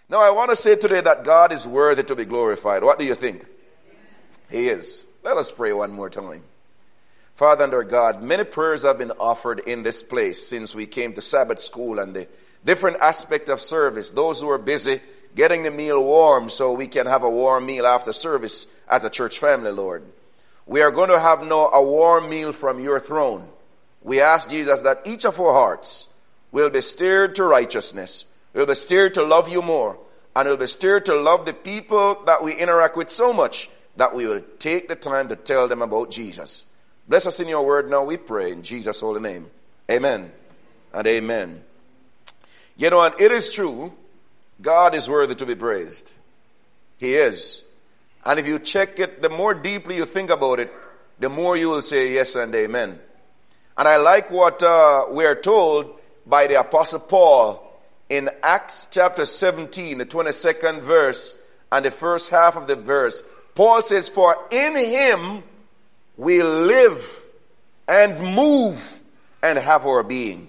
Now, I want to say today that God is worthy to be glorified. What do you think? He is. Let us pray one more time. Father and our God, many prayers have been offered in this place since we came to Sabbath school and the different aspect of service. Those who are busy getting the meal warm so we can have a warm meal after service as a church family, Lord. We are going to have now a warm meal from your throne. We ask, Jesus, that each of our hearts will be stirred to righteousness. We'll be stirred to love you more. And we'll be stirred to love the people that we interact with so much that we will take the time to tell them about Jesus. Bless us in your word now, we pray, in Jesus' holy name. Amen and amen. You know, and it is true, God is worthy to be praised. He is. And if you check it, the more deeply you think about it, the more you will say yes and amen. And I like what we are told by the Apostle Paul in Acts chapter 17, the 22nd verse and the first half of the verse. Paul says, for in him we live and move and have our being.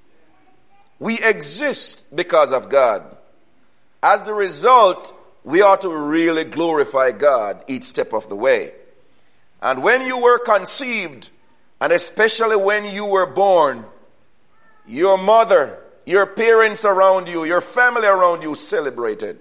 We exist because of God. As the result, we ought to really glorify God each step of the way. And when you were conceived, and especially when you were born, your mother, your parents around you, your family around you celebrated.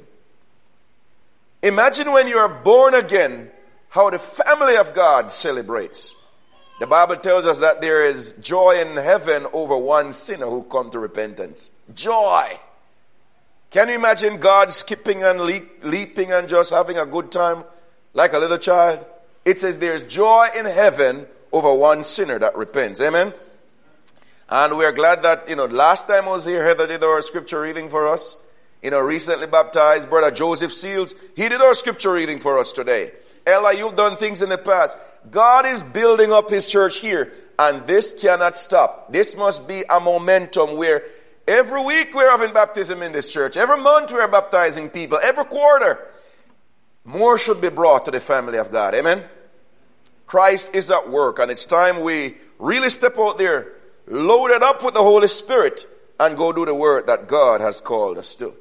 Imagine when you are born again, how the family of God celebrates. The Bible tells us that there is joy in heaven over one sinner who come to repentance. Joy. Can you imagine God skipping and leaping and just having a good time like a little child? It says there's joy in heaven over one sinner that repents. Amen? And we're glad that, last time I was here, Heather did our scripture reading for us. Recently baptized Brother Joseph Seals, he did our scripture reading for us today. Ella, you've done things in the past. God is building up his church here, and this cannot stop. This must be a momentum where every week we're having baptism in this church. Every month we're baptizing people. Every quarter. More should be brought to the family of God. Amen? Christ is at work, and it's time we really step out there, loaded up with the Holy Spirit, and go do the work that God has called us to.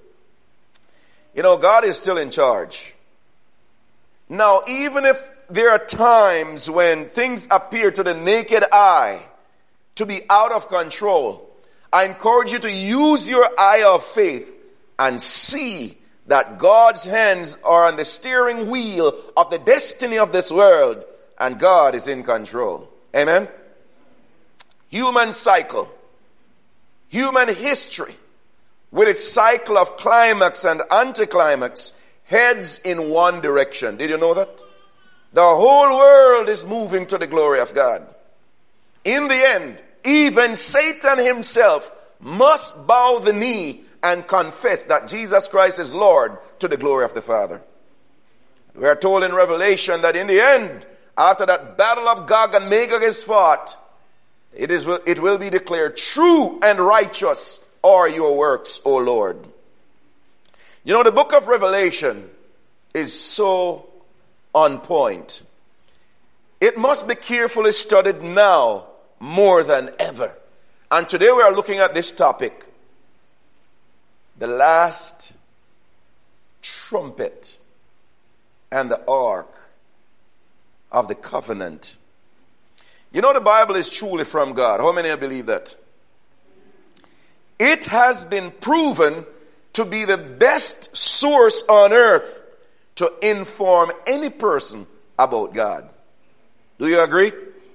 God is still in charge. Now, even if there are times when things appear to the naked eye to be out of control, I encourage you to use your eye of faith and see that God's hands are on the steering wheel of the destiny of this world, and God is in control. Amen? Human cycle, human history, with its cycle of climax and anticlimax, heads in one direction. Did you know that? The whole world is moving to the glory of God. In the end, even Satan himself must bow the knee and confess that Jesus Christ is Lord to the glory of the Father. We are told in Revelation that in the end, after that battle of Gog and Magog is fought, it will be declared, true and righteous are your works, O Lord. The book of Revelation is so on point. It must be carefully studied now more than ever. And today we are looking at this topic, the last trumpet and the ark of the covenant. The Bible is truly from God. How many of you believe that? It has been proven to be the best source on earth to inform any person about God. Do you agree?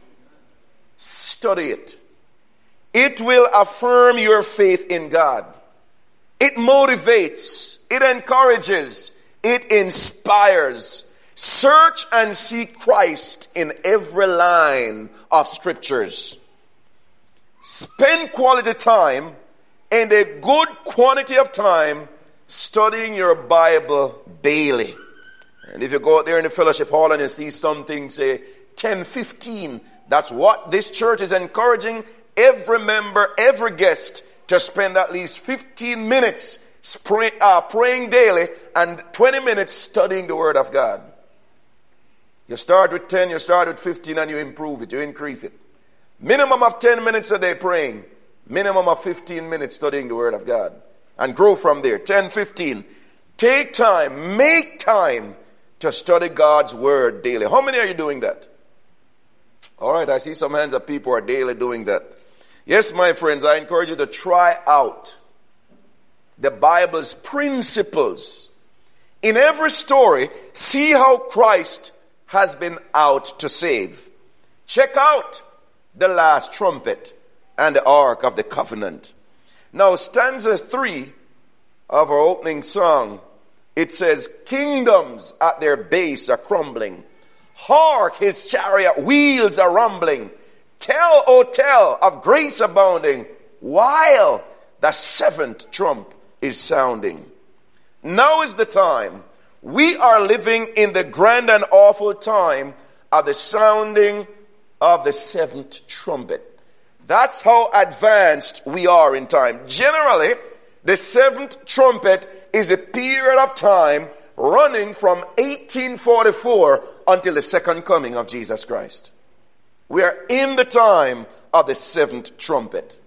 Study it. It will affirm your faith in God. It motivates. It encourages. It inspires. Search and seek Christ in every line of scriptures. Spend quality time and a good quantity of time studying your Bible daily. And if you go out there in the fellowship hall and you see something, say 10:15, that's what this church is encouraging every member, every guest to spend at least 15 minutes praying daily and 20 minutes studying the Word of God. You start with 10, you start with 15, and you improve it, you increase it. Minimum of 10 minutes a day praying. Minimum of 15 minutes studying the Word of God. And grow from there. 10, 15. Take time, make time to study God's word daily. How many are you doing that? All right, I see some hands of people who are daily doing that. Yes, my friends, I encourage you to try out the Bible's principles. In every story, see how Christ has been out to save. Check out the last trumpet and the Ark of the Covenant. Now, stanza 3 of our opening song, it says, kingdoms at their base are crumbling. Hark, his chariot wheels are rumbling. Tell, O tell, of grace abounding, while the seventh trump is sounding. Now is the time. We are living in the grand and awful time of the sounding of the seventh trumpet. That's how advanced we are in time. Generally, the seventh trumpet is a period of time running from 1844 until the second coming of Jesus Christ. We are in the time of the seventh trumpet.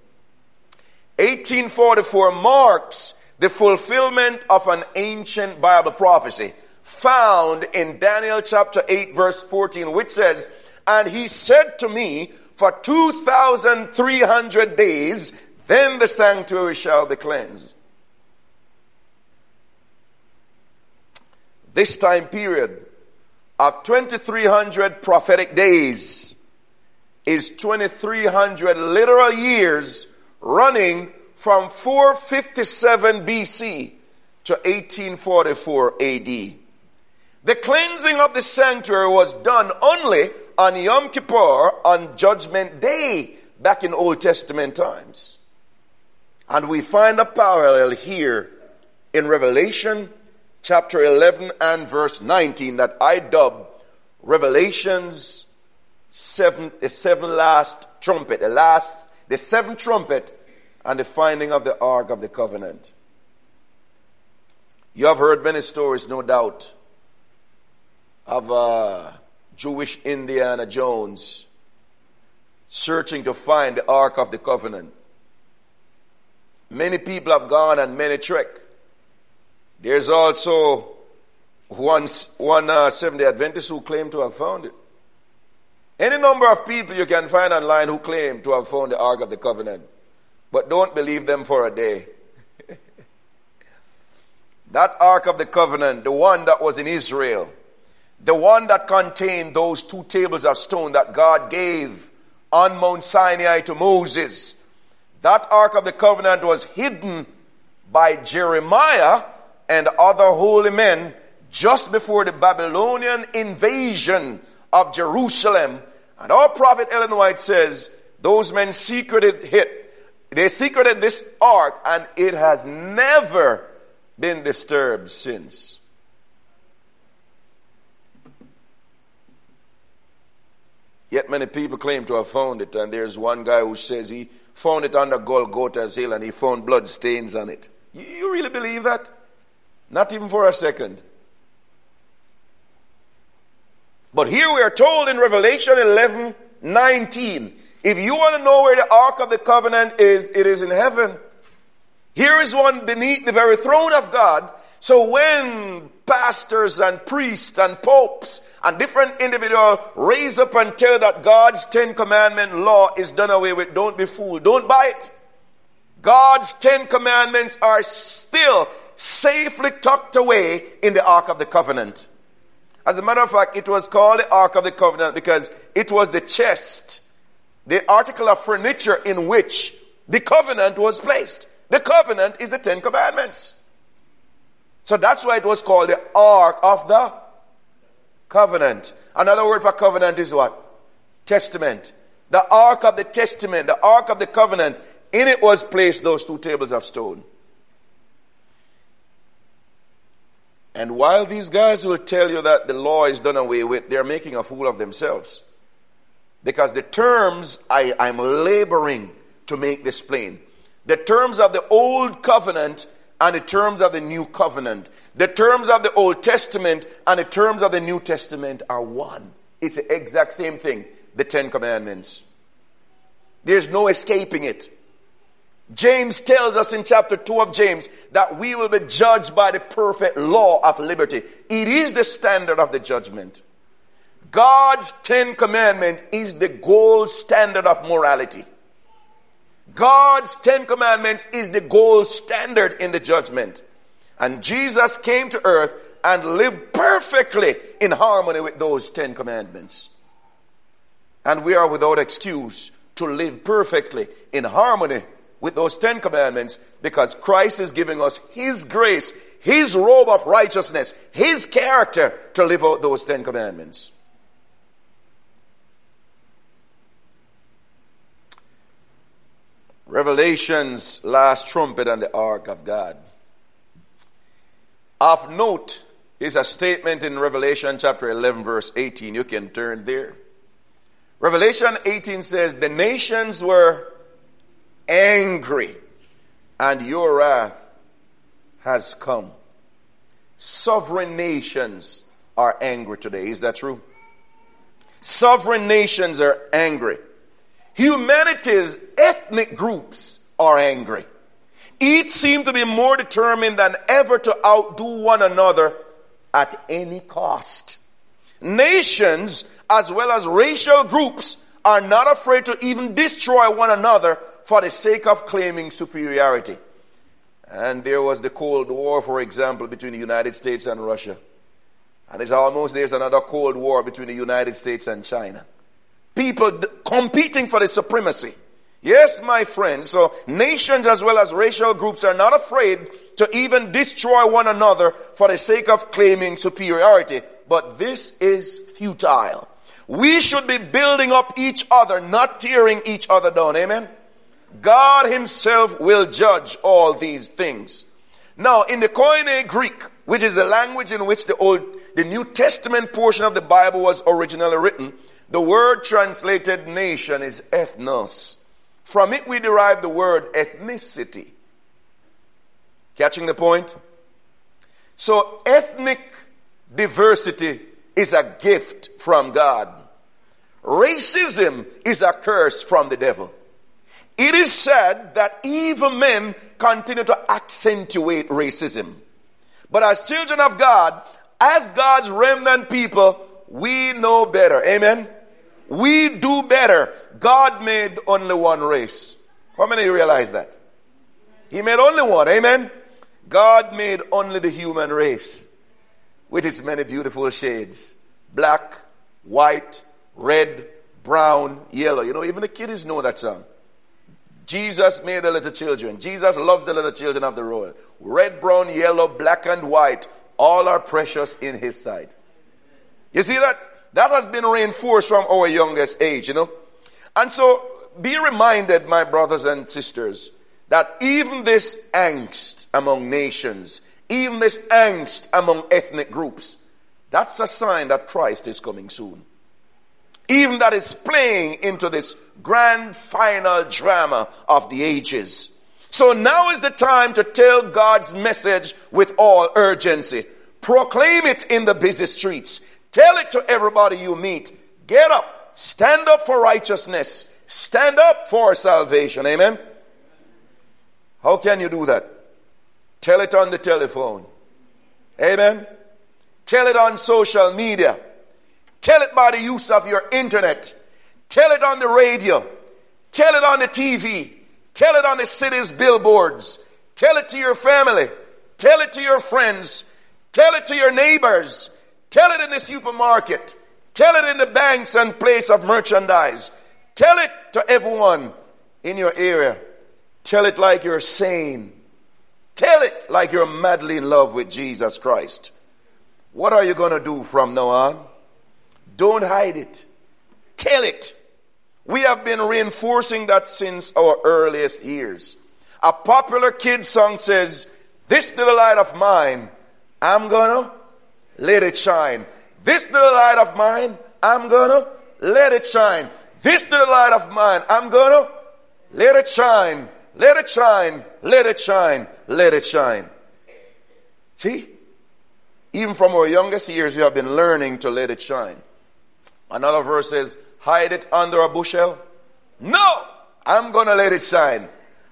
1844 marks the fulfillment of an ancient Bible prophecy found in Daniel chapter 8 verse 14, which says, and he said to me, for 2,300 days, then the sanctuary shall be cleansed. This time period of 2,300 prophetic days is 2,300 literal years running from 457 BC to 1844 AD. The cleansing of the sanctuary was done only on Yom Kippur on Judgment Day back in Old Testament times. And we find a parallel here in Revelation chapter 11 and verse 19 that I dub Revelation's the seventh last trumpet, the seventh trumpet and the finding of the Ark of the Covenant. You have heard many stories, no doubt, of Jewish Indiana Jones searching to find the Ark of the Covenant. Many people have gone on many trek. There's also one Seventh-day Adventist who claim to have found it. Any number of people you can find online who claim to have found the Ark of the Covenant. But don't believe them for a day. That Ark of the Covenant, the one that was in Israel, the one that contained those 2 tables of stone that God gave on Mount Sinai to Moses, that Ark of the Covenant was hidden by Jeremiah and other holy men just before the Babylonian invasion of Jerusalem. And our prophet Ellen White says, those men secreted this ark and it has never been disturbed since. Yet many people claim to have found it, and there's one guy who says he found it under Golgotha's hill and he found blood stains on it. You really believe that? Not even for a second. But here we are told in Revelation 11:19, if you want to know where the Ark of the Covenant is, it is in heaven. Here is one beneath the very throne of God. So when pastors and priests and popes and different individuals raise up and tell that God's 10 Commandment law is done away with, don't be fooled. Don't buy it. God's 10 Commandments are still safely tucked away in the Ark of the Covenant. As a matter of fact, it was called the Ark of the Covenant because it was the chest, the article of furniture in which the covenant was placed. The covenant is the 10 Commandments. So that's why it was called the Ark of the Covenant. Another word for covenant is what? Testament. The Ark of the Testament, the Ark of the Covenant, in it was placed those 2 tables of stone. And while these guys will tell you that the law is done away with, they're making a fool of themselves. Because the terms, I'm laboring to make this plain. The terms of the Old Covenant and the terms of the New Covenant. The terms of the Old Testament and the terms of the New Testament are one. It's the exact same thing. The 10 Commandments. There's no escaping it. James tells us in chapter 2 of James that we will be judged by the perfect law of liberty. It is the standard of the judgment. God's 10 Commandments is the gold standard of morality. God's 10 Commandments is the gold standard in the judgment. And Jesus came to earth and lived perfectly in harmony with those 10 Commandments. And we are without excuse to live perfectly in harmony with those 10 Commandments, because Christ is giving us His grace, His robe of righteousness, His character to live out those 10 Commandments. Revelation's last trumpet and the ark of God. Of note is a statement in Revelation chapter 11 verse 18. You can turn there. Revelation 18 says, the nations were angry, and your wrath has come. Sovereign nations are angry today. Is that true? Sovereign nations are angry. Humanity's ethnic groups are angry. Each seem to be more determined than ever to outdo one another at any cost. Nations, as well as racial groups, are not afraid to even destroy one another for the sake of claiming superiority. And there was the Cold War, for example, between the United States and Russia. And there's another Cold War between the United States and China. People competing for the supremacy. Yes, my friends. So nations as well as racial groups are not afraid to even destroy one another for the sake of claiming superiority. But this is futile. We should be building up each other, not tearing each other down. Amen? God Himself will judge all these things. Now, in the Koine Greek, which is the language in which the New Testament portion of the Bible was originally written, the word translated nation is ethnos. From it we derive the word ethnicity. Catching the point? So ethnic diversity is a gift from God. Racism is a curse from the devil. It is said that evil men continue to accentuate racism. But as children of God, as God's remnant people, we know better. Amen? We do better. God made only one race. How many of you realize that? He made only one. Amen? God made only the human race with its many beautiful shades. Black, white, red, brown, yellow. You know, even the kiddies know that song. Jesus made the little children. Jesus loved the little children of the world. Red, brown, yellow, black, and white. All are precious in His sight. You see that? That has been reinforced from our youngest age, you know. And so, be reminded, my brothers and sisters, that even this angst among nations, even this angst among ethnic groups, that's a sign that Christ is coming soon. Even that is playing into this grand final drama of the ages. So now is the time to tell God's message with all urgency. Proclaim it in the busy streets. Tell it to everybody you meet. Get up. Stand up for righteousness. Stand up for salvation. Amen? How can you do that? Tell it on the telephone. Amen? Tell it on social media. Tell it by the use of your internet. Tell it on the radio. Tell it on the TV. Tell it on the city's billboards. Tell it to your family. Tell it to your friends. Tell it to your neighbors. Tell it in the supermarket. Tell it in the banks and place of merchandise. Tell it to everyone in your area. Tell it like you're sane. Tell it like you're madly in love with Jesus Christ. What are you going to do from now on? Don't hide it. Tell it. We have been reinforcing that since our earliest years. A popular kids song says, "This little light of mine, I'm gonna let it shine. This little light of mine, I'm gonna let it shine. This little light of mine, I'm gonna let it shine. Let it shine. Let it shine. Let it shine." See? Even from our youngest years, we have been learning to let it shine. Another verse says, "Hide it under a bushel." No, I'm going to let it shine.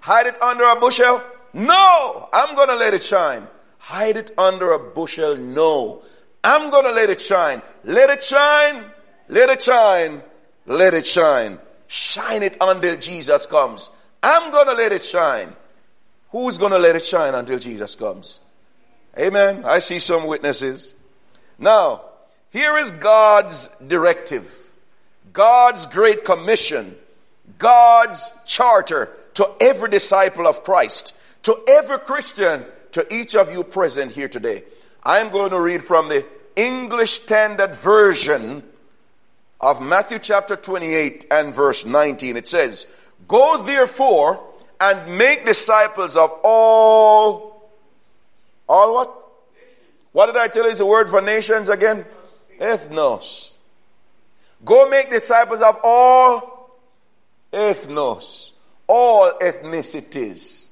Hide it under a bushel? No, I'm going to let it shine. Hide it under a bushel? No, I'm going to let it shine. Let it shine, let it shine, let it shine. Shine it until Jesus comes. I'm going to let it shine. Who's going to let it shine until Jesus comes? Amen. I see some witnesses. Now, here is God's directive, God's great commission, God's charter to every disciple of Christ, to every Christian, to each of you present here today. I'm going to read from the English Standard Version of Matthew chapter 28 and verse 19. It says, "Go therefore and make disciples of all what? What did I tell you is the word for nations again? Ethnos. Go make disciples of all ethnos, all ethnicities,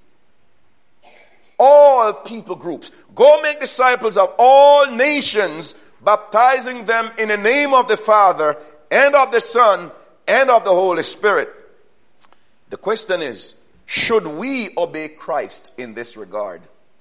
all people groups. Go make disciples of all nations, baptizing them in the name of the Father and of the Son and of the Holy Spirit." The question is, should we obey Christ in this regard?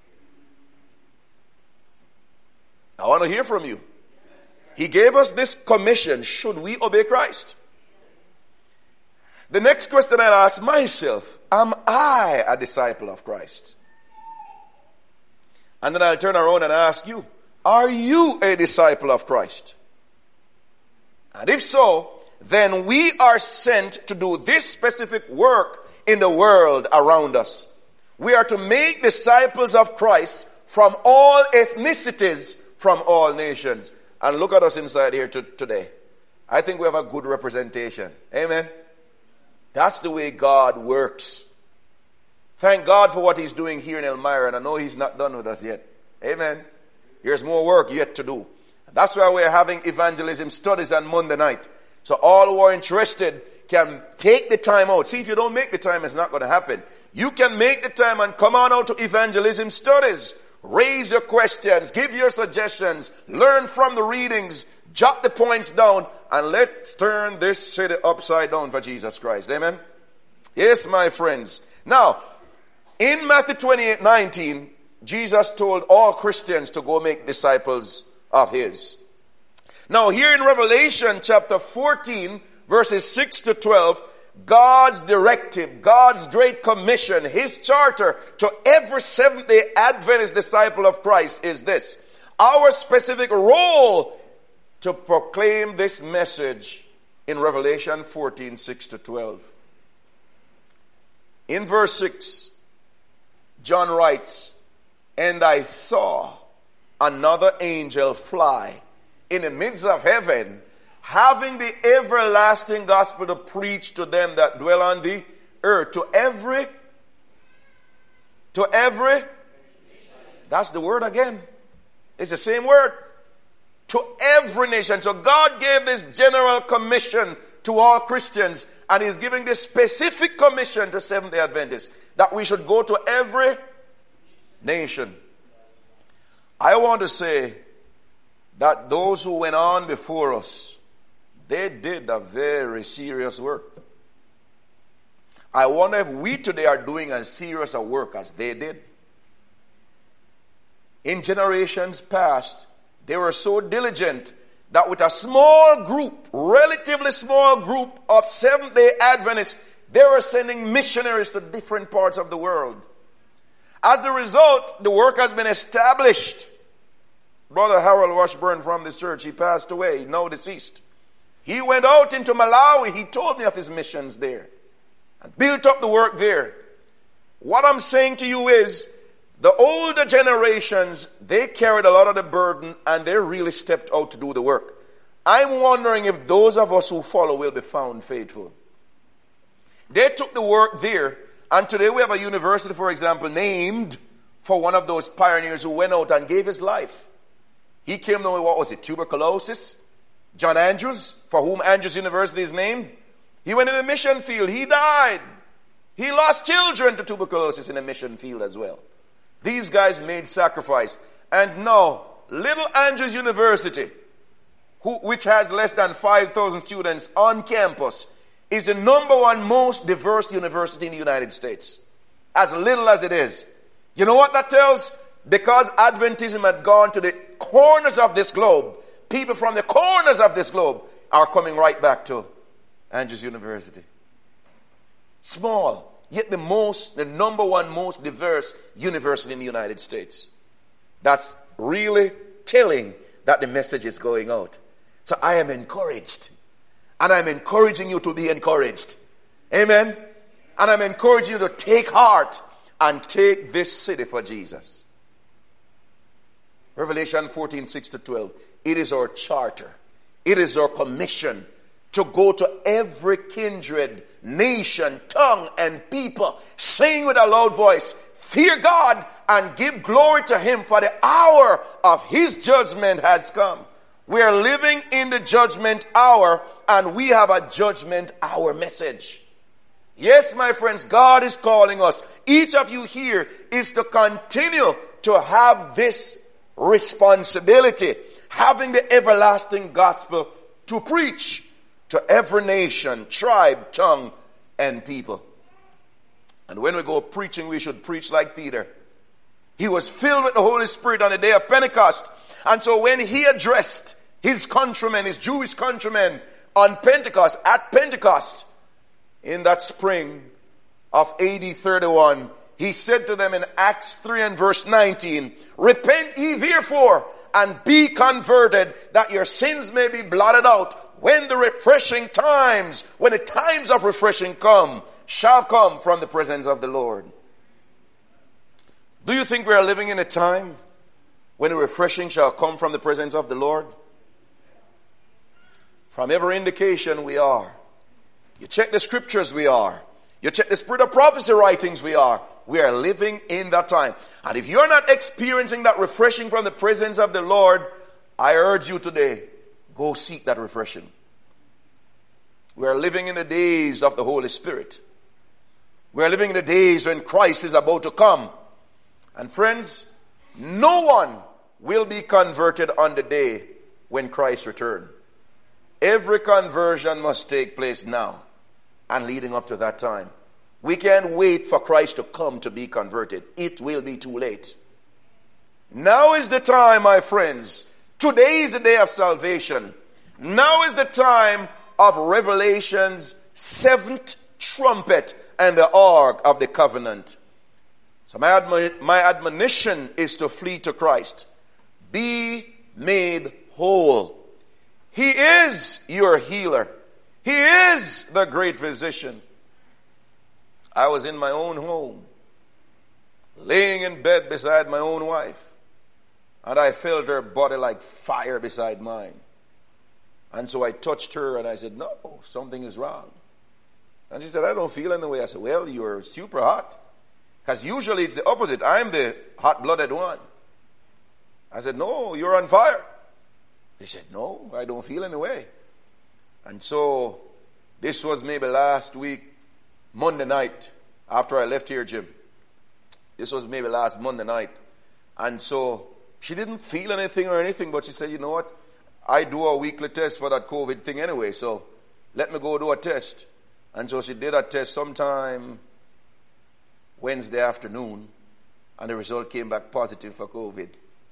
I want to hear from you. He gave us this commission. Should we obey Christ? The next question I ask myself, am I a disciple of Christ? And then I'll turn around and ask you, are you a disciple of Christ? And if so, then we are sent to do this specific work in the world around us. We are to make disciples of Christ from all ethnicities, from all nations. And look at us inside here today. I think we have a good representation. Amen. That's the way God works. Thank God for what he's doing here in Elmira, and I know he's not done with us yet. Amen. There's more work yet to do. That's why we're having evangelism studies on Monday night. So all who are interested can take the time out. See, if you don't make the time, it's not going to happen. You can make the time and come on out to evangelism studies. Raise your questions, give your suggestions, learn from the readings, jot the points down, and let's turn this city upside down for Jesus Christ. Amen? Yes, my friends. Now, in Matthew 28:19, Jesus told all Christians to go make disciples of his. Now, here in Revelation chapter 14, verses 6 to 12, God's directive, God's great commission, his charter to every Seventh-day Adventist disciple of Christ is this: our specific role to proclaim this message in Revelation 14, 6 to 12. In verse 6, John writes, "And I saw another angel fly in the midst of heaven, having the everlasting gospel to preach to them that dwell on the earth." To every, that's the word again. It's the same word. To every nation. So God gave this general commission to all Christians, and he's giving this specific commission to Seventh-day Adventists, that we should go to every nation. I want to say that those who went on before us, they did a very serious work. I wonder if we today are doing as serious a work as they did. In generations past, they were so diligent that with a small group, relatively small group of Seventh-day Adventists, they were sending missionaries to different parts of the world. As the result, the work has been established. Brother Harold Washburn from this church, he passed away, now deceased. He went out into Malawi. He told me of his missions there and built up the work there. What I'm saying to you is, the older generations, they carried a lot of the burden and they really stepped out to do the work. I'm wondering if those of us who follow will be found faithful. They took the work there, and today we have a university, for example, named for one of those pioneers who went out and gave his life. He came down with, what was it, tuberculosis? John Andrews, for whom Andrews University is named. He went in the mission field. He died. He lost children to tuberculosis in the mission field as well. These guys made sacrifice. And now, little Andrews University, which has less than 5,000 students on campus, is the number one most diverse university in the United States. as little as it is. You know what that tells? Because Adventism had gone to the corners of this globe, people from the corners of this globe are coming right back to Andrews University. Small, yet the number one most diverse university in the United States. That's really telling that the message is going out. So I am encouraged. And I'm encouraging you to be encouraged. Amen. And I'm encouraging you to take heart and take this city for Jesus. Revelation 14:6-12. It is our charter. It is our commission to go to every kindred, nation, tongue, and people, saying with a loud voice, fear God and give glory to him, for the hour of his judgment has come. We are living in the judgment hour, and we have a judgment hour message. Yes, my friends, God is calling us. Each of you here is to continue to have this responsibility, having the everlasting gospel to preach to every nation, tribe, tongue, and people. And when we go preaching, we should preach like Peter. He was filled with the Holy Spirit on the day of Pentecost. And so when he addressed his countrymen, his Jewish countrymen on Pentecost, at Pentecost, in that spring of AD 31, he said to them in Acts 3 and verse 19, repent ye therefore and be converted, that your sins may be blotted out, when the refreshing times, when the times of refreshing come, shall come from the presence of the Lord. Do you think we are living in a time when the refreshing shall come from the presence of the Lord? From every indication, we are. You check the scriptures, we are. You check the spirit of prophecy writings, we are. We are living in that time. And if you're not experiencing that refreshing from the presence of the Lord, I urge you today, go seek that refreshing. We are living in the days of the Holy Spirit. We are living in the days when Christ is about to come. And friends, no one will be converted on the day when Christ returns. Every conversion must take place now and leading up to that time. We can't wait for Christ to come to be converted. It will be too late. Now is the time, my friends. Today is the day of salvation. Now is the time of Revelation's seventh trumpet and the ark of the covenant. So my admonition is to flee to Christ. Be made whole. He is your healer. He is the great physician. I was in my own home, laying in bed beside my own wife, and I felt her body like fire beside mine. And so I touched her and I said, no, something is wrong. And she said, I don't feel any way. I said, well, you're super hot. Because usually it's the opposite. I'm the hot-blooded one. I said, no, you're on fire. He said, no, I don't feel any way. And so this was maybe last week, Monday night, after I left here, Jim. This was maybe last Monday night. And so she didn't feel anything or anything, but she said, you know what? I do a weekly test for that COVID thing anyway, so let me go do a test. And so she did a test sometime Wednesday afternoon, and the result came back positive for COVID.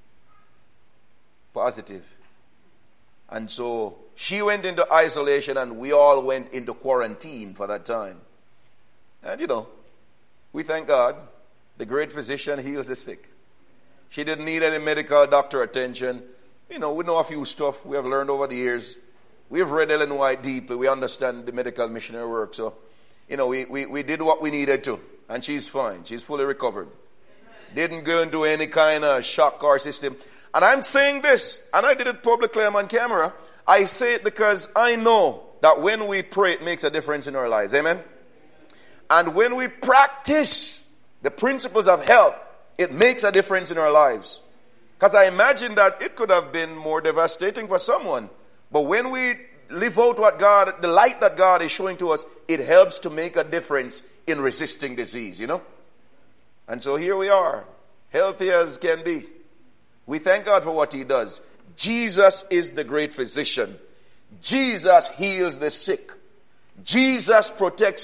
Positive. And so she went into isolation, and we all went into quarantine for that time. And you know, we thank God, the great physician heals the sick. She didn't need any medical doctor attention. You know, we know a few stuff we have learned over the years. We have read Ellen White deeply. We understand the medical missionary work. So, you know, we did what we needed to. And she's fine. She's fully recovered. Didn't go into any kind of shock or system. And I'm saying this, and I did it publicly, I'm on camera. I say it because I know that when we pray, it makes a difference in our lives. Amen? And when we practice the principles of health, it makes a difference in our lives. Because I imagine that it could have been more devastating for someone. But when we live out what God, the light that God is showing to us, it helps to make a difference in resisting disease, you know. And so here we are, healthy as can be. We thank God for what he does. Jesus is the great physician. Jesus heals the sick. Jesus protects us.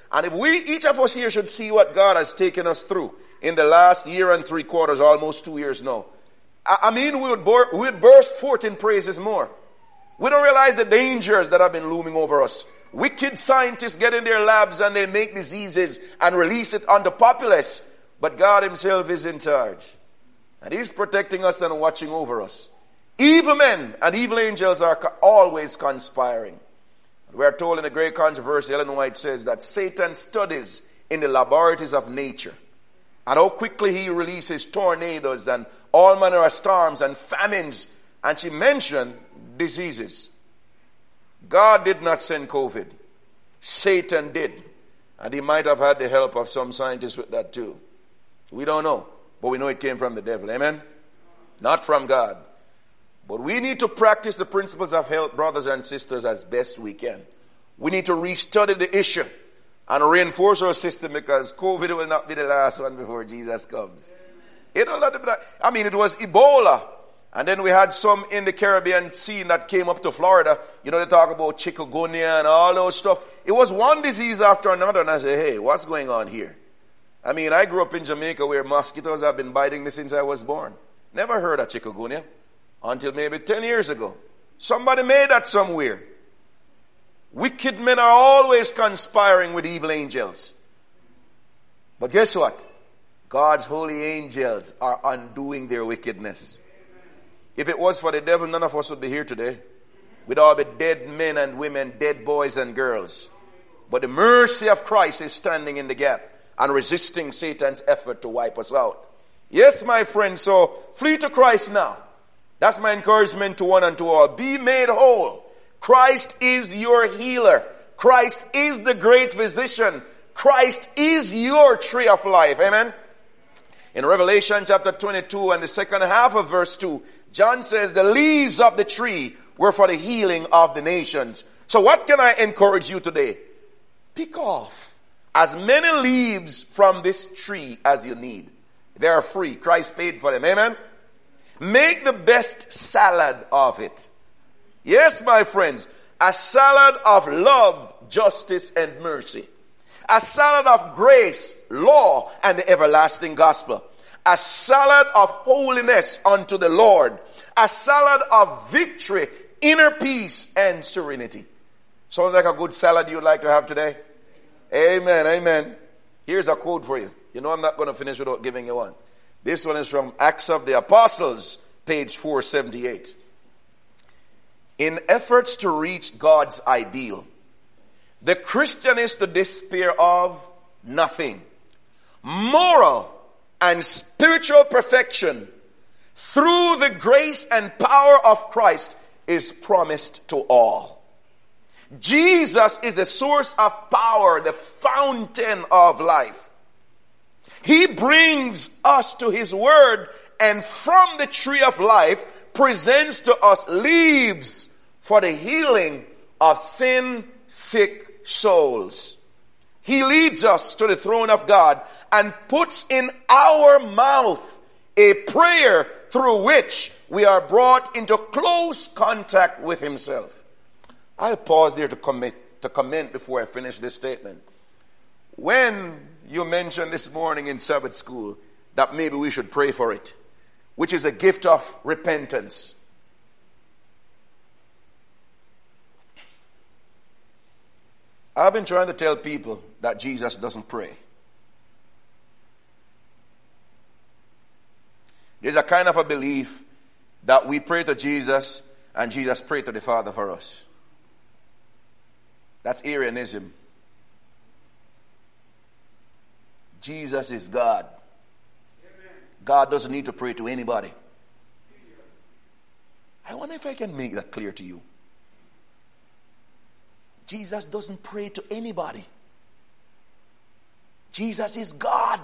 And if each of us here should see what God has taken us through in the last year and 3/4, almost 2 years now, I mean, we would burst forth in praises more. We don't realize the dangers that have been looming over us. Wicked scientists get in their labs and they make diseases and release it on the populace. But God himself is in charge. And he's protecting us and watching over us. Evil men and evil angels are always conspiring. We are told in the great controversy, Ellen White says that Satan studies in the laboratories of nature. And how quickly he releases tornadoes and all manner of storms and famines. And she mentioned diseases. God did not send COVID. Satan did. And he might have had the help of some scientists with that too. We don't know. But we know it came from the devil. Amen? Not from God. But we need to practice the principles of health, brothers and sisters, as best we can. We need to restudy the issue and reinforce our system, because COVID will not be the last one before Jesus comes. It will not be that. I mean, it was Ebola. And then we had some in the Caribbean scene that came up to Florida. You know, they talk about chikungunya and all those stuff. It was one disease after another. And I said, hey, what's going on here? I mean, I grew up in Jamaica where mosquitoes have been biting me since I was born. Never heard of chikungunya until maybe 10 years ago. Somebody made that somewhere. Wicked men are always conspiring with evil angels. But guess what? God's holy angels are undoing their wickedness. If it was for the devil, none of us would be here today. We'd all be dead men and women, dead boys and girls. But the mercy of Christ is standing in the gap and resisting Satan's effort to wipe us out. Yes, my friends, so flee to Christ now. That's my encouragement to one and to all. Be made whole. Christ is your healer. Christ is the great physician. Christ is your tree of life. Amen? In Revelation chapter 22 and the second half of verse 2, John says the leaves of the tree were for the healing of the nations. So what can I encourage you today? Pick off as many leaves from this tree as you need. They are free. Christ paid for them. Amen? Make the best salad of it. Yes, my friends, a salad of love, justice, and mercy. A salad of grace, law, and the everlasting gospel. A salad of holiness unto the Lord. A salad of victory, inner peace, and serenity. Sounds like a good salad you'd like to have today? Amen, amen. Here's a quote for you. You know I'm not going to finish without giving you one. This one is from Acts of the Apostles, page 478. In efforts to reach God's ideal, the Christian is to despair of nothing. Moral and spiritual perfection through the grace and power of Christ is promised to all. Jesus is the source of power, the fountain of life. He brings us to his word, and from the tree of life presents to us leaves for the healing of sin-sick souls. He leads us to the throne of God and puts in our mouth a prayer through which we are brought into close contact with himself. I'll pause there to comment before I finish this statement. When you mentioned this morning in Sabbath school that maybe we should pray for it, which is a gift of repentance. I've been trying to tell people that Jesus doesn't pray. There's a kind of a belief that we pray to Jesus and Jesus prayed to the Father for us. That's Arianism. Jesus is God. God doesn't need to pray to anybody. I wonder if I can make that clear to you. Jesus doesn't pray to anybody. Jesus is God.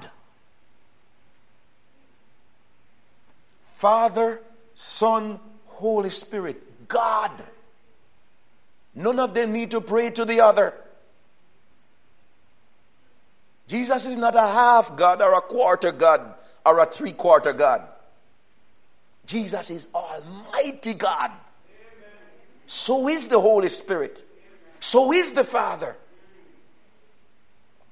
Father, Son, Holy Spirit. God. None of them need to pray to the other. Jesus is not a half God or a quarter God or a three-quarter God. Jesus is Almighty God. So is the Holy Spirit. So is the Father.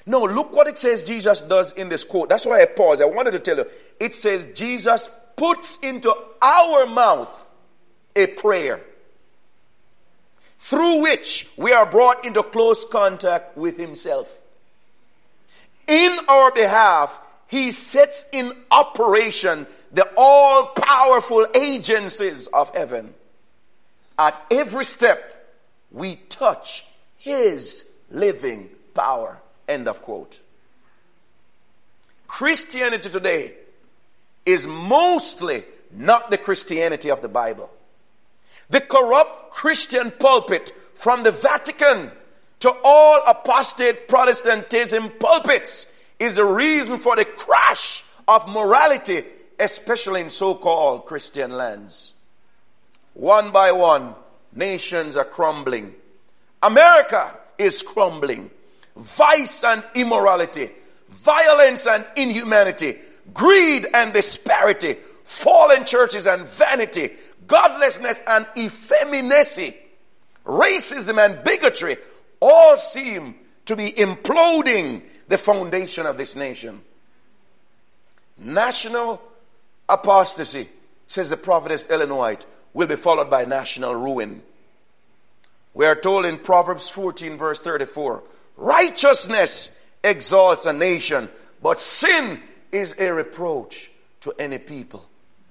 No, look what it says Jesus does in this quote. That's why I paused. I wanted to tell you. It says Jesus puts into our mouth a prayer through which we are brought into close contact with himself. In our behalf, he sets in operation the all-powerful agencies of heaven. At every step, we touch his living power. End of quote. Christianity today is mostly not the Christianity of the Bible. The corrupt Christian pulpit from the Vatican to all apostate Protestantism pulpits is the reason for the crash of morality, especially in so-called Christian lands. One by one, nations are crumbling. America is crumbling. Vice and immorality, violence and inhumanity, greed and disparity, fallen churches and vanity, godlessness and effeminacy, racism and bigotry all seem to be imploding the foundation of this nation. National apostasy, says the prophetess Ellen White, will be followed by national ruin. We are told in Proverbs 14 verse 34, righteousness exalts a nation, but sin is a reproach to any people.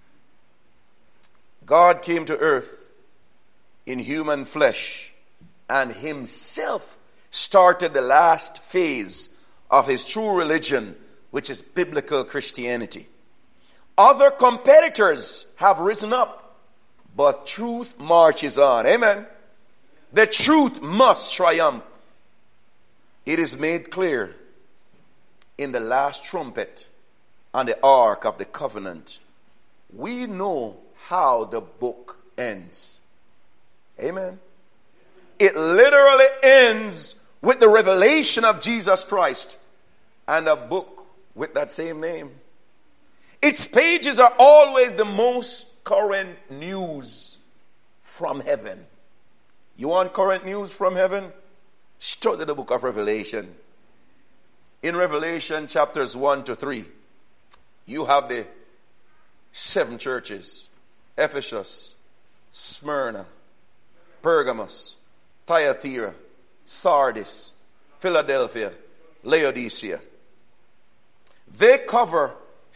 God came to earth in human flesh and himself started the last phase of his true religion, which is biblical Christianity. Other competitors have risen up, but truth marches on. Amen. The truth must triumph. It is made clear in the last trumpet on the Ark of the Covenant. We know how the book ends. Amen. It literally ends with the revelation of Jesus Christ and a book with that same name. Its pages are always the most current news from heaven. You want current news from heaven? Study the book of Revelation. In Revelation chapters 1 to 3, you have the 7 churches: Ephesus, Smyrna, Pergamos, Thyatira, Sardis, Philadelphia, Laodicea. They cover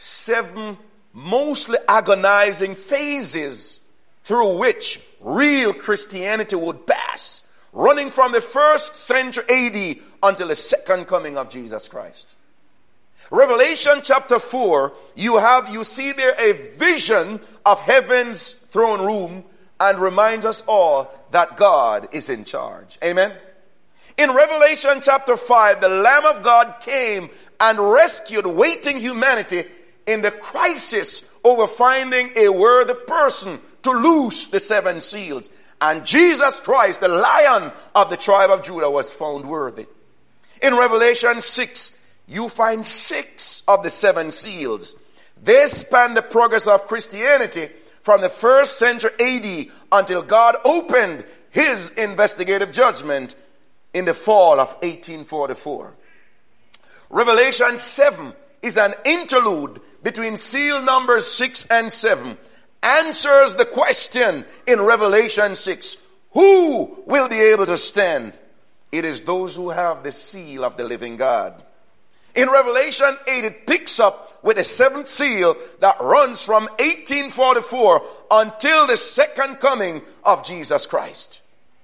7 mostly agonizing phases through which real Christianity would pass, running from the 1st century AD until the second coming of Jesus Christ. Revelation chapter 4, you see there a vision of heaven's throne room and reminds us all that God is in charge. Amen. In Revelation chapter 5, the Lamb of God came and rescued waiting humanity in the crisis over finding a worthy person to loose the 7 seals. And Jesus Christ, the Lion of the tribe of Judah, was found worthy. In Revelation 6, you find 6 of the 7 seals. They span the progress of Christianity from the 1st century AD until God opened his investigative judgment in the fall of 1844. Revelation 7 is an interlude between seal numbers 6 and 7. Answers the question in Revelation 6. Who will be able to stand? It is those who have the seal of the living God. In Revelation 8, it picks up with the 7th seal that runs from 1844 until the second coming of Jesus Christ.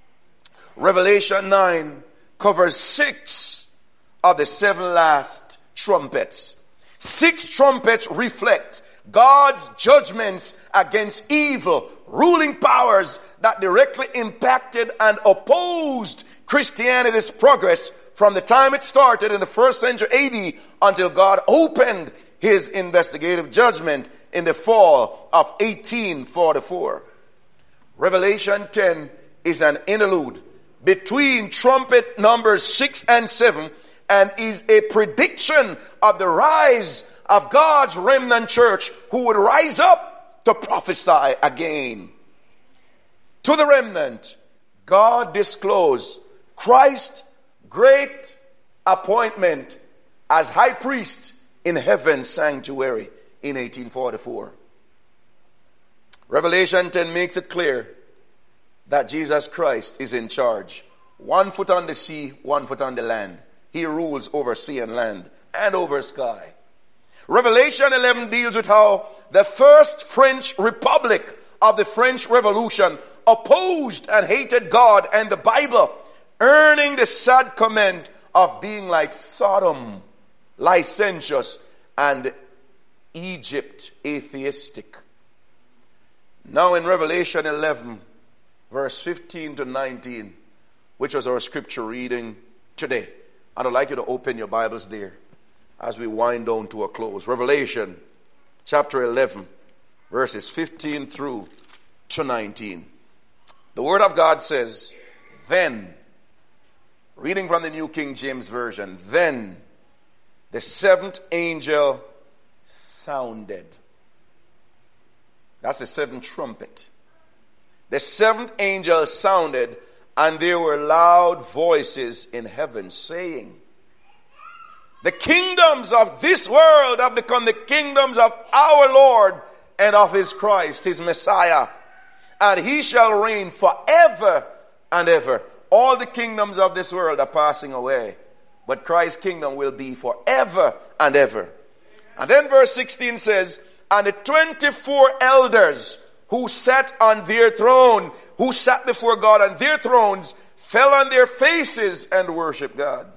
Revelation 9 covers 6 of the 7 last trumpets. 6 trumpets reflect God's judgments against evil, ruling powers that directly impacted and opposed Christianity's progress from the time it started in the 1st century AD until God opened his investigative judgment in the fall of 1844. Revelation 10 is an interlude between trumpet numbers 6 and 7 and is a prediction of the rise of God's remnant church who would rise up to prophesy again. To the remnant, God disclosed Christ's great appointment as high priest in heaven's sanctuary in 1844. Revelation 10 makes it clear that Jesus Christ is in charge. 1 foot on the sea, 1 foot on the land. He rules over sea and land and over sky. Revelation 11 deals with how the first French Republic of the French Revolution opposed and hated God and the Bible, earning the sad comment of being like Sodom, licentious, and Egypt, atheistic. Now in Revelation 11, verse 15 to 19, which was our scripture reading today, I'd like you to open your Bibles there as we wind down to a close. Revelation chapter 11, verses 15 through to 19. The Word of God says, then, reading from the New King James Version, then the seventh angel sounded. That's the seventh trumpet. The seventh angel sounded, and there were loud voices in heaven saying, the kingdoms of this world have become the kingdoms of our Lord and of his Christ, his Messiah. And he shall reign forever and ever. All the kingdoms of this world are passing away, but Christ's kingdom will be forever and ever. And then verse 16 says, and the 24 elders who sat on their throne, who sat before God on their thrones, fell on their faces and worshiped God.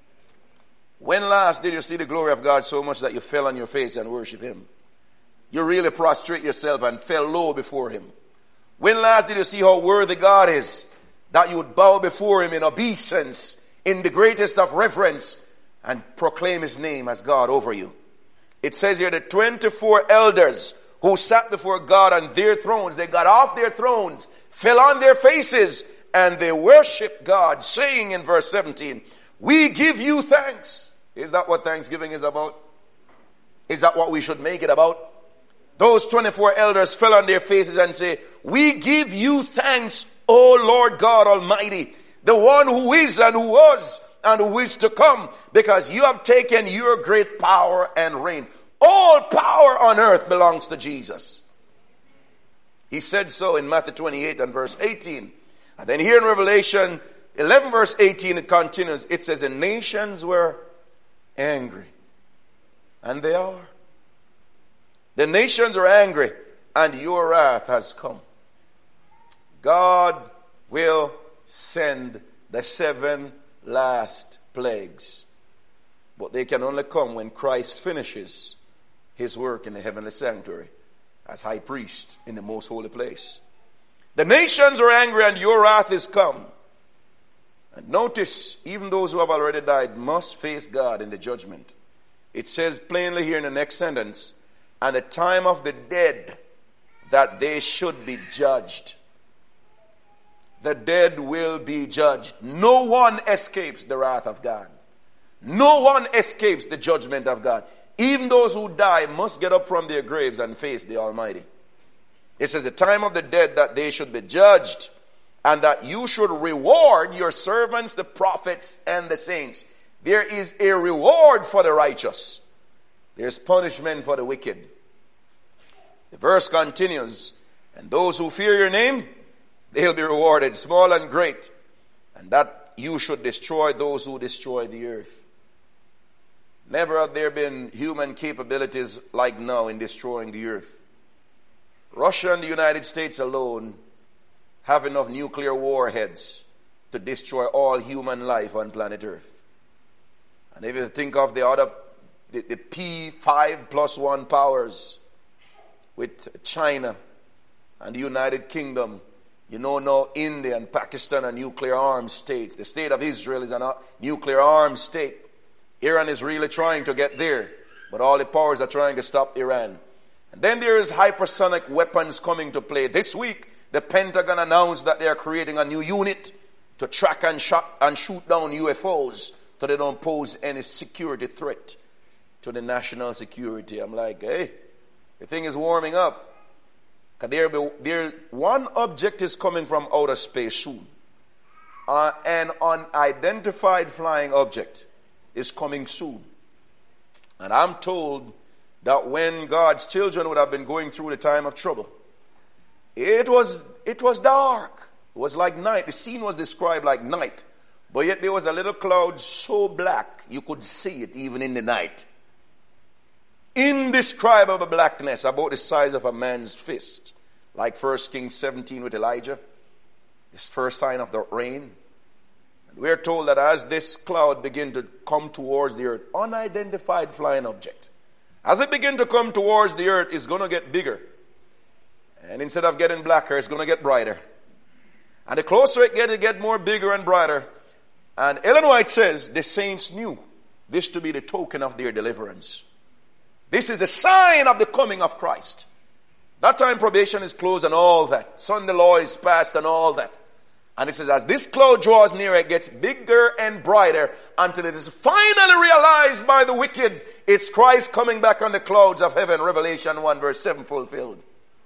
When last did you see the glory of God so much that you fell on your face and worship him? You really prostrate yourself and fell low before him. When last did you see how worthy God is, that you would bow before him in obeisance, in the greatest of reverence, and proclaim his name as God over you? It says here, the 24 elders who sat before God on their thrones, they got off their thrones, fell on their faces, and they worshiped God, saying in verse 17, we give you thanks. Is that what Thanksgiving is about? Is that what we should make it about? Those 24 elders fell on their faces and say, we give you thanks, O Lord God Almighty, the one who is and who was and who is to come, because you have taken your great power and reign. All power on earth belongs to Jesus. He said so in Matthew 28 and verse 18. And then here in Revelation 11 verse 18 it continues. It says the nations were angry. And they are. The nations are angry and your wrath has come. God will send the 7 last plagues. But they can only come when Christ finishes his work in the heavenly sanctuary as high priest in the most holy place. The nations are angry and your wrath is come. And notice, even those who have already died must face God in the judgment. It says plainly here in the next sentence, and the time of the dead that they should be judged. The dead will be judged. No one escapes the wrath of God. No one escapes the judgment of God. Even those who die must get up from their graves and face the Almighty. It says the time of the dead that they should be judged, and that you should reward your servants, the prophets, and the saints. There is a reward for the righteous. There's punishment for the wicked. The verse continues, and those who fear your name, they'll be rewarded, small and great. And that you should destroy those who destroy the earth. Never have there been human capabilities like now in destroying the earth. Russia and the United States alone have enough nuclear warheads to destroy all human life on planet Earth. And if you think of the other, the P5+1 powers with China and the United Kingdom, you know now India and Pakistan are nuclear armed states. The state of Israel is a nuclear armed state. Iran is really trying to get there, but all the powers are trying to stop Iran. And then there is hypersonic weapons coming to play. This week, the Pentagon announced that they are creating a new unit to track and shoot down UFOs so they don't pose any security threat to the national security. I'm like, hey, the thing is warming up. One object is coming from outer space soon. An unidentified flying object is coming soon. And I'm told that when God's children would have been going through the time of trouble, it was dark. It was like night. The scene was described like night. But yet there was a little cloud so black you could see it even in the night. Indescribable blackness about the size of a man's fist. Like 1 Kings 17 with Elijah. This first sign of the rain. And we're told that as this cloud began to come towards the earth, unidentified flying object, as it began to come towards the earth, it's going to get bigger. And instead of getting blacker, it's going to get brighter. And the closer it get more bigger and brighter. And Ellen White says the saints knew this to be the token of their deliverance. This is a sign of the coming of Christ. That time probation is closed and all that. Sunday law is passed and all that. And it says as this cloud draws near, it gets bigger and brighter until it is finally realized by the wicked. It's Christ coming back on the clouds of heaven. Revelation 1 verse 7 fulfilled.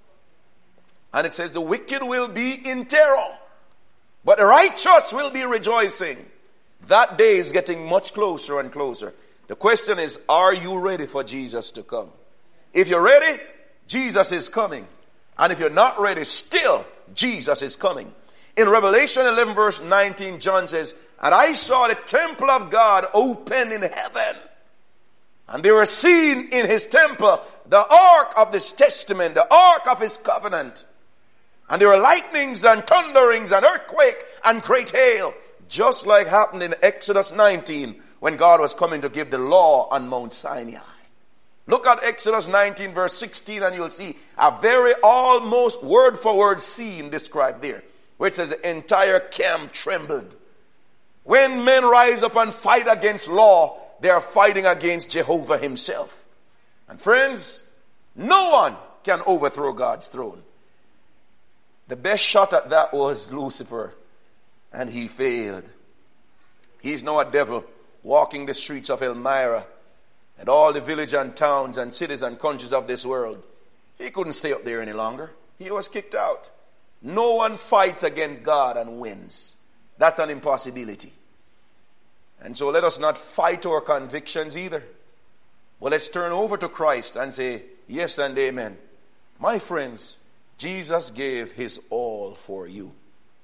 And it says the wicked will be in terror, but the righteous will be rejoicing. That day is getting much closer and closer. The question is, are you ready for Jesus to come? If you're ready, Jesus is coming. And if you're not ready, still, Jesus is coming. In Revelation 11 verse 19, John says, and I saw the temple of God open in heaven. And they were seen in his temple the ark of his testament, the ark of his covenant. And there were lightnings and thunderings and earthquake and great hail. Just like happened in Exodus 19 when God was coming to give the law on Mount Sinai. Look at Exodus 19 verse 16 and you'll see a very almost word for word scene described there. Where it says the entire camp trembled. When men rise up and fight against law, they are fighting against Jehovah himself. And friends, no one can overthrow God's throne. The best shot at that was Lucifer. And he failed. He's now a devil walking the streets of Elmira and all the village and towns and cities and countries of this world. He couldn't stay up there any longer. He was kicked out. No one fights against God and wins. That's an impossibility. And so let us not fight our convictions either. Well, let's turn over to Christ and say yes and amen. My friends, Jesus gave his all for you.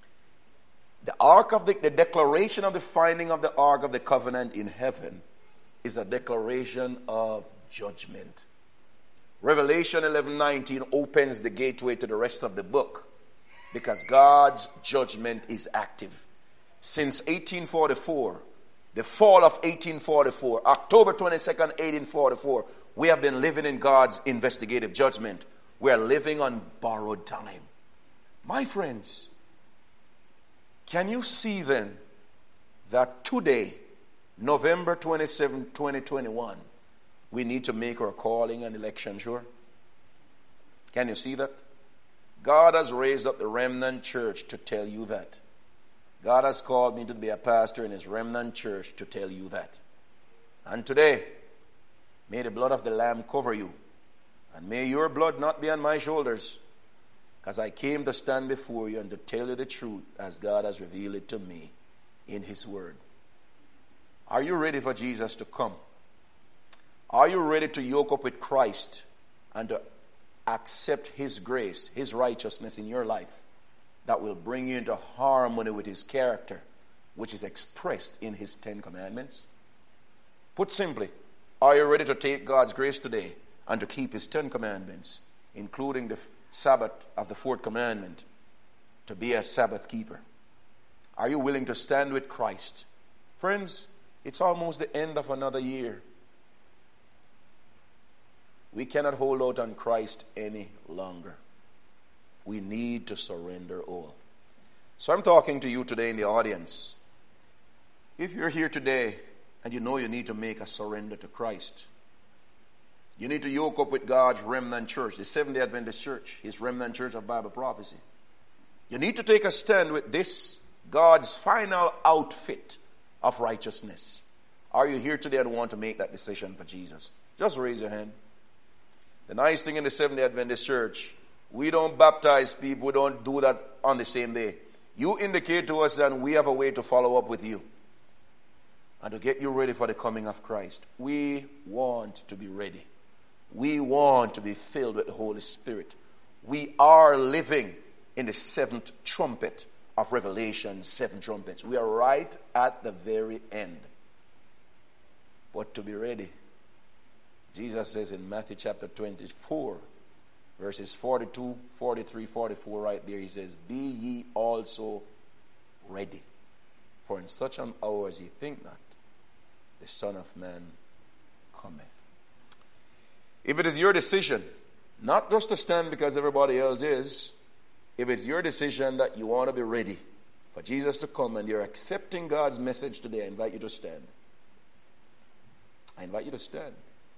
The declaration of the finding of the Ark of the Covenant in heaven is a declaration of judgment. Revelation 11:19 opens the gateway to the rest of the book because God's judgment is active. Since 1844, the fall of 1844, October 22nd, 1844, we have been living in God's investigative judgment. We are living on borrowed time. My friends, can you see then that today, November 27, 2021, we need to make our calling and election sure? Can you see that? God has raised up the remnant church to tell you that. God has called me to be a pastor in his remnant church to tell you that. And today, may the blood of the Lamb cover you. And may your blood not be on my shoulders. Because I came to stand before you and to tell you the truth as God has revealed it to me in his word. Are you ready for Jesus to come? Are you ready to yoke up with Christ and to accept his grace, his righteousness in your life that will bring you into harmony with his character, which is expressed in his 10 commandments? Put simply, are you ready to take God's grace today and to keep his 10 commandments, including the Sabbath of the 4th commandment, to be a Sabbath keeper? Are you willing to stand with Christ? Friends, it's almost the end of another year. We cannot hold out on Christ any longer. We need to surrender all. So I'm talking to you today in the audience. If you're here today and you know you need to make a surrender to Christ, you need to yoke up with God's remnant church, the Seventh-day Adventist church, his remnant church of Bible prophecy. You need to take a stand with this, God's final outfit of righteousness. Are you here today and want to make that decision for Jesus? Just raise your hand. The nice thing in the Seventh-day Adventist church, we don't baptize people, we don't do that on the same day. You indicate to us and we have a way to follow up with you. and to get you ready for the coming of Christ. We want to be ready. We want to be filled with the Holy Spirit. We are living in the seventh trumpet of Revelation, 7 trumpets. We are right at the very end. But to be ready, Jesus says in Matthew chapter 24, verses 42, 43, 44, right there, he says, be ye also ready. For in such an hour as ye think not, the Son of Man cometh. If it is your decision, not just to stand because everybody else is, if it's your decision that you want to be ready for Jesus to come and you're accepting God's message today, I invite you to stand. I invite you to stand.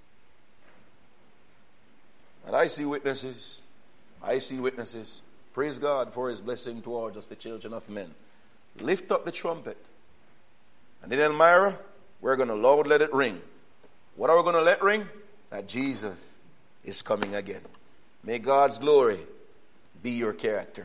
And I see witnesses. I see witnesses. Praise God for his blessing towards us, the children of men. Lift up the trumpet. And in Elmira, we're going to loud let it ring. What are we going to let ring? That Jesus is coming again. May God's glory be your character.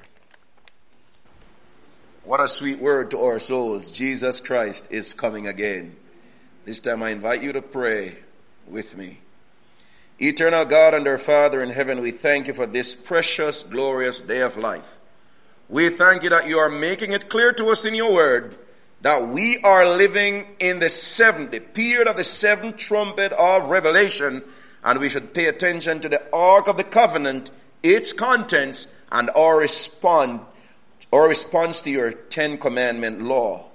What a sweet word to our souls. Jesus Christ is coming again. This time I invite you to pray with me. Eternal God and our Father in heaven, we thank you for this precious, glorious day of life. We thank you that you are making it clear to us in your word that we are living in the period of the seventh trumpet of Revelation, and we should pay attention to the Ark of the Covenant, its contents, and our response to your 10 Commandment law.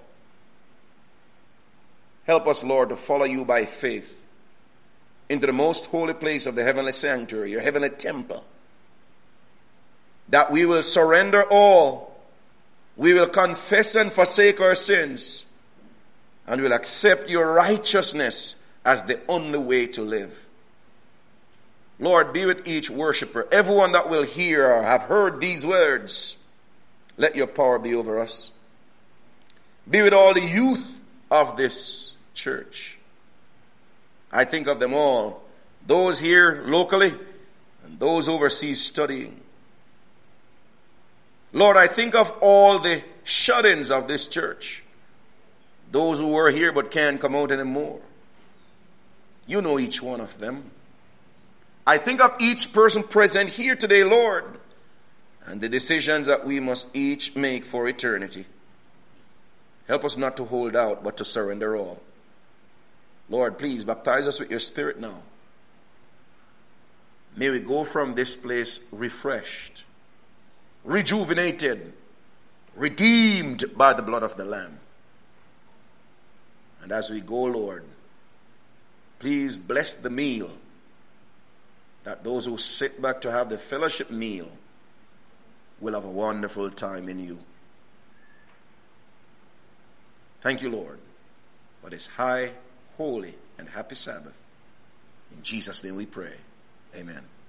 Help us, Lord, to follow you by faith into the most holy place of the heavenly sanctuary, your heavenly temple. That we will surrender all. We will confess and forsake our sins. And will accept your righteousness as the only way to live. Lord, be with each worshiper. Everyone that will hear or have heard these words, let your power be over us. Be with all the youth of this church. I think of them all, those here locally and those overseas studying. Lord, I think of all the shut-ins of this church, those who were here but can't come out anymore. You know each one of them. I think of each person present here today, Lord, and the decisions that we must each make for eternity. Help us not to hold out, but to surrender all. Lord, please baptize us with your Spirit now. May we go from this place refreshed, rejuvenated, redeemed by the blood of the Lamb. And as we go, Lord, please bless the meal, that those who sit back to have the fellowship meal will have a wonderful time in you. Thank you, Lord, for this high, holy, and happy Sabbath. In Jesus' name we pray. Amen.